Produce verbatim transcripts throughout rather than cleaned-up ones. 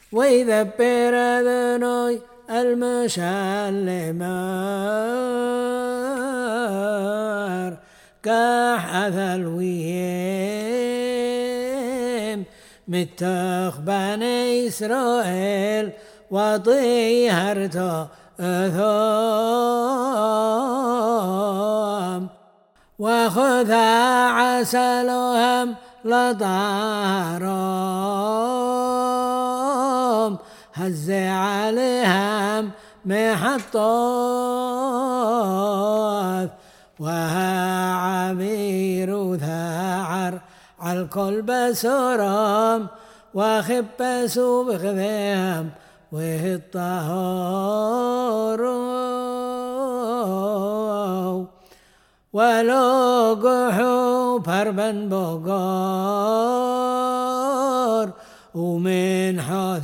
ويذبر ذنوي المشلمار كاح الويم متخ بني إسرائيل وطيهرتو أثوم وخذ عسلهم لطارهم هز عليهم محطوث وها عبير ذاعر عالكل بسرهم وخبسوا بغذيهم وهالطهور ولقحوا بربا بقار ومن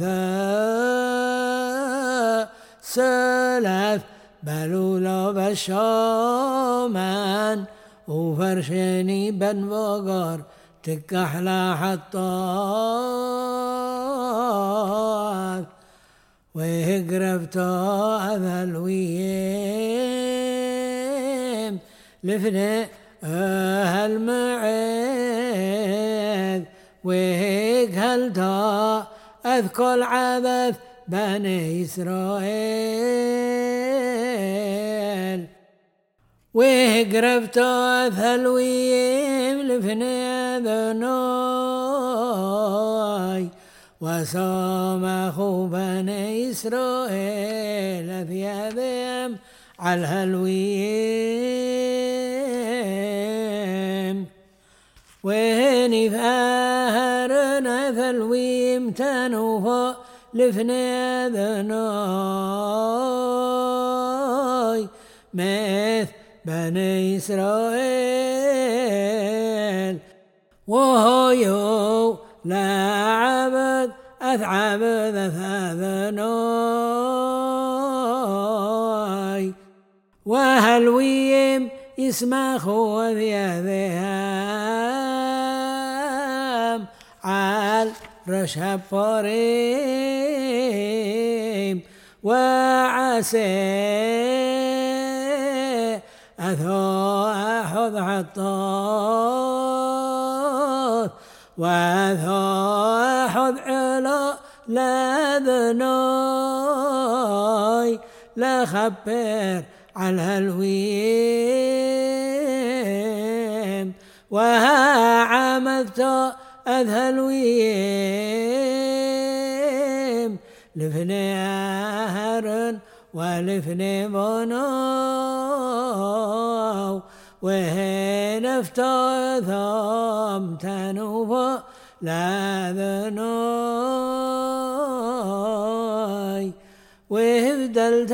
حوثاء سلف بلولا بشامان وفرشني بن بقار تكحلى حطاث وهقربتو أذلويم لفني أهل معيد وهيك هلتا أذكر عبث بني إسرائيل وهقربتو أذلويم لفني ذنوي وصامخوا بني إسرائيل ثيابهم على الهلويم وهني فاهرنا ثلويم تنوفا لفني ذنوي مث بني إسرائيل وهو لا عبد أثعب ذنوي وهلويم يسمخوا ثيابهم عال رشب فريم وعسى أثو أحض حطاث وأثو أحض علا لذنوي لخبر على الويم وها عمدت أذهلويم لفني أهرن ولفني بنو وهين افتوثم تنوفا لا ذنوي وهبدلت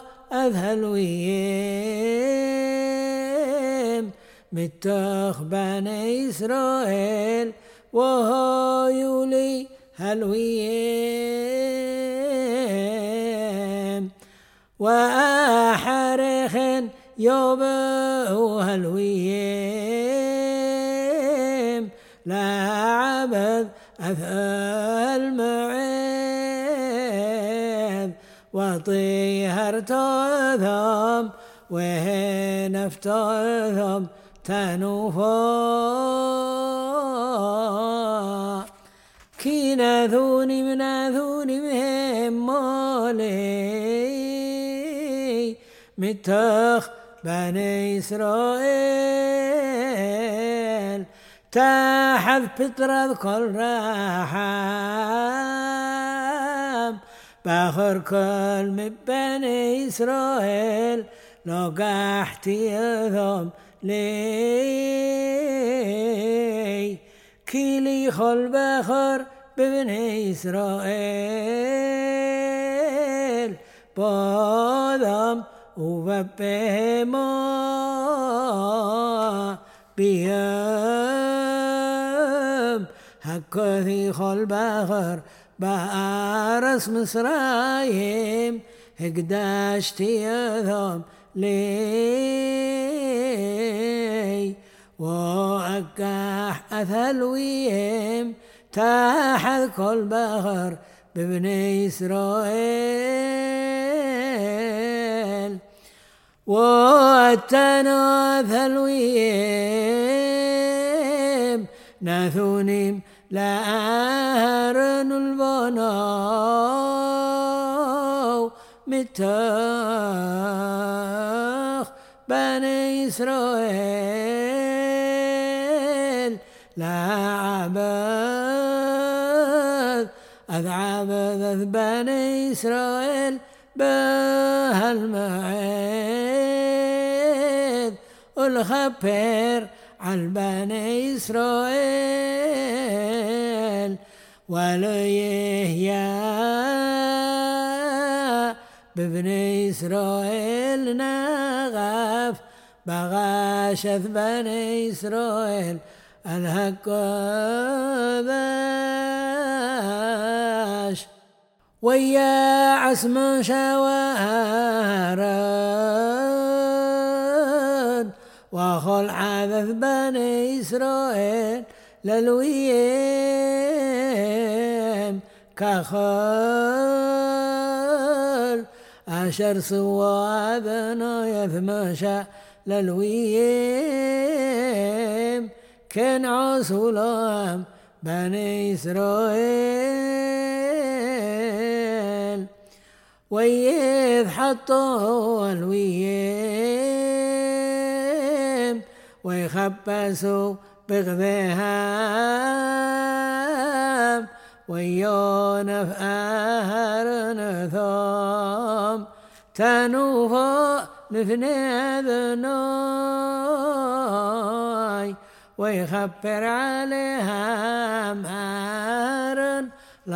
أذهلويم متخ بني إسرائيل وهو يولي هلويم وأحرخ يوبو هلويم لا عبد أثقل معيد وطيهرتهم وهنفتهم تنوفا كي ناثوني من ناثوني مهم مولي متخ بني إسرائيل تحت بطرة كل راحام بخر كل من بني إسرائيل لقحتي ذم لي كيلي خل بخر ببني إسرائيل بادم وببهما بيام هكذي خل بخر بأرس مصرايم هقداشتي ذم لي وأكح أثلويهم تحت كل بخر ببني إسرائيل والتناث الويم ناثونيم لأهرن البناو متاخ بني إسرائيل لا عبد أذ عبد بني إسرائيل بهالمعيد والخبر على بني إسرائيل وليهيا ببني إسرائيل نغف بغاشث بني إسرائيل الهكذاش ويا عسم شوارد وخل عبث بني إسرائيل للويم كخل أشر سوى بنا يثمشى للويم كن عسولهم بني إسرائيل ويذ حطوا الويم ويخبسوا بغذيهم ويونف أهرن ثوم تنوفا لفني ذنوي ويخبر عليها مهارا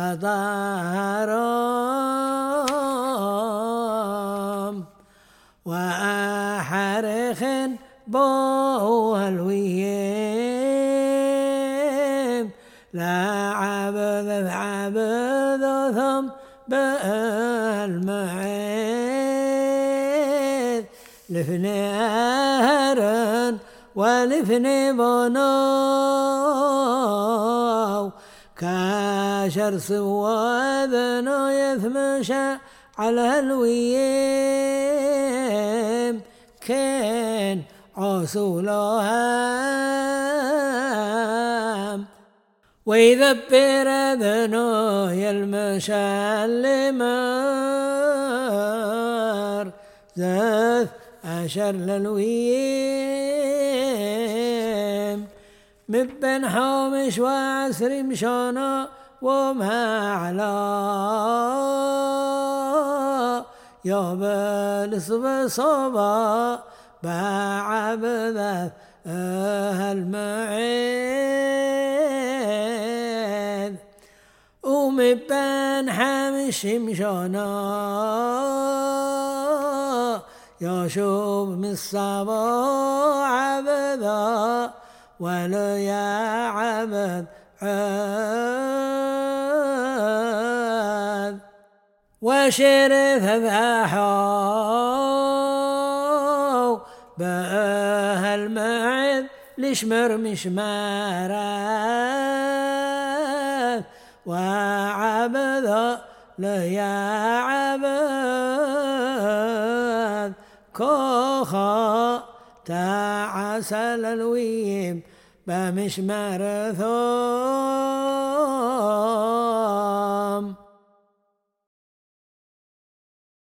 لظهرهم وأحرخ بوه الويم لا عبد عبد ثم بالمعيد لفني أهرا ولفني بنو كاشر سوى ذنو يثمشى على الويم كان عسولهم ويذبر ذنو يلمشى اللمار ذاث أشر للويم مبن حومش وعسر مشانا وما على يا بالصبا صبا بعبذ المعيد ومبن حمش مشانا يشوب من الصبا عبدا ولا يا عبد عاد وشرف ذاحو بأه المعد لشمر مشمارات وعبد لا يا عبد كوخا تعسل الويم بمشمار ثوم